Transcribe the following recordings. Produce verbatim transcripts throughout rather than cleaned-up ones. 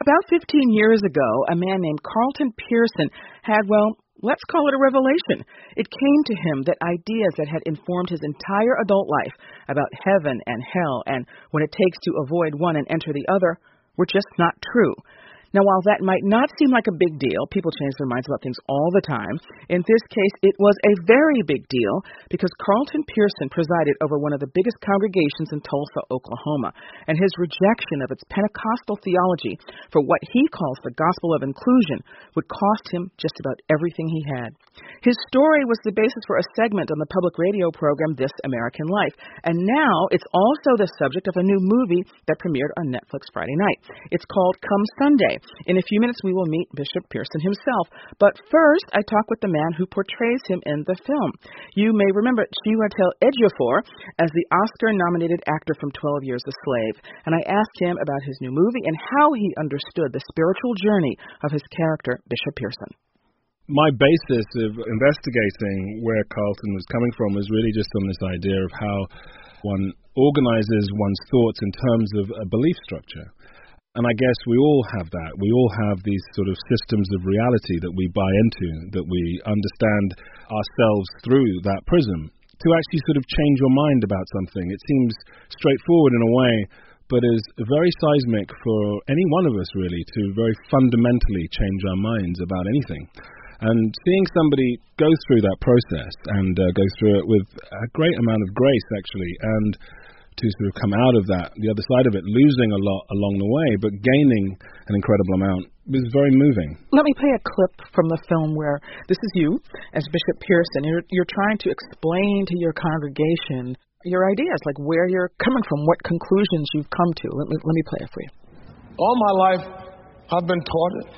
About fifteen years ago, a man named Carlton Pearson had, well, let's call it a revelation. It came to him that ideas that had informed his entire adult life about heaven and hell and what it takes to avoid one and enter the other were just not true. Now, while that might not seem like a big deal, people change their minds about things all the time. In this case, it was a very big deal because Carlton Pearson presided over one of the biggest congregations in Tulsa, Oklahoma, and his rejection of its Pentecostal theology for what he calls the gospel of inclusion would cost him just about everything he had. His story was the basis for a segment on the public radio program This American Life, and now it's also the subject of a new movie that premiered on Netflix Friday night. It's called Come Sunday. In a few minutes, we will meet Bishop Pearson himself. But first, I talk with the man who portrays him in the film. You may remember Chiwetel Ejiofor as the Oscar-nominated actor from twelve Years a Slave. And I asked him about his new movie and how he understood the spiritual journey of his character, Bishop Pearson. My basis of investigating where Carlton was coming from was really just on this idea of how one organizes one's thoughts in terms of a belief structure. And I guess we all have that. We all have these sort of systems of reality that we buy into, that we understand ourselves through that prism. To actually sort of change your mind about something, it seems straightforward in a way, but is very seismic for any one of us, really, to very fundamentally change our minds about anything. And seeing somebody go through that process and uh, go through it with a great amount of grace, actually, and to sort of come out of that, the other side of it, losing a lot along the way, but gaining an incredible amount, was very moving. Let me play a clip from the film where this is you, as Bishop Pearson. You're, you're trying to explain to your congregation your ideas, like where you're coming from, what conclusions you've come to. Let me, let me play it for you. All my life, I've been taught it.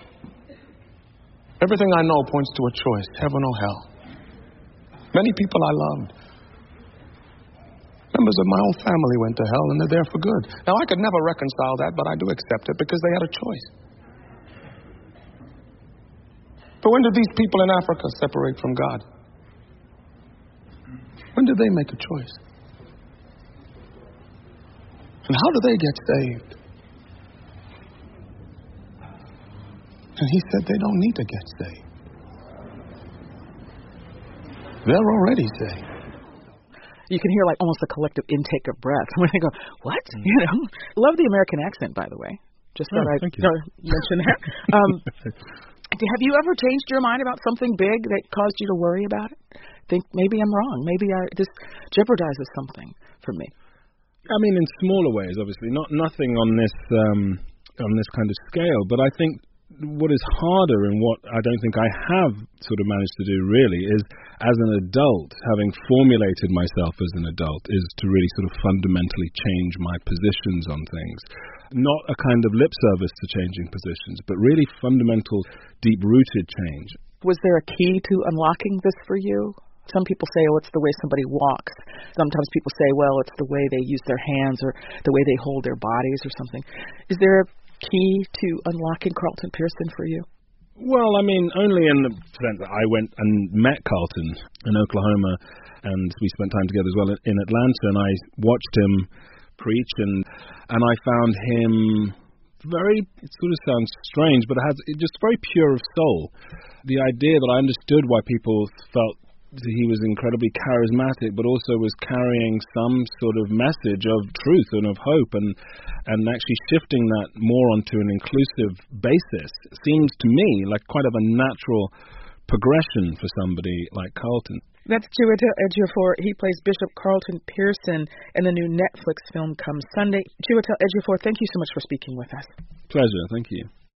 Everything I know points to a choice, heaven or hell. Many people I loved. Members of my own family went to hell, and they're there for good. Now, I could never reconcile that, but I do accept it because they had a choice. But when did these people in Africa separate from God? When did they make a choice? And how do they get saved? And he said they don't need to get saved. They're already saved. You can hear like almost a collective intake of breath when they go, what? Mm. You know, love the American accent, by the way. Just thought oh, I'd you. mention that. Um, have you ever changed your mind about something big that caused you to worry about it? Think maybe I'm wrong. Maybe I, this jeopardizes something for me. I mean, in smaller ways, obviously, not nothing on this um, on this kind of scale. But I think what is harder and what I don't think I have sort of managed to do really is, as an adult, having formulated myself as an adult, is to really sort of fundamentally change my positions on things. Not a kind of lip service to changing positions, but really fundamental, deep-rooted change. Was there a key to unlocking this for you? Some people say, oh, it's the way somebody walks. Sometimes people say, well, it's the way they use their hands or the way they hold their bodies or something. Is there a key to unlocking Carlton Pearson for you? Well, I mean, only in the sense that I went and met Carlton in Oklahoma, and we spent time together as well in Atlanta, and I watched him preach, and and I found him very, it sort of sounds strange, but it has it just very pure of soul. The idea that I understood why people felt he was incredibly charismatic, but also was carrying some sort of message of truth and of hope, and and actually shifting that more onto an inclusive basis seems to me like quite of a natural progression for somebody like Carlton. That's Chiwetel Ejiofor. He plays Bishop Carlton Pearson in the new Netflix film Come Sunday. Chiwetel Ejiofor, thank you so much for speaking with us. Pleasure. Thank you.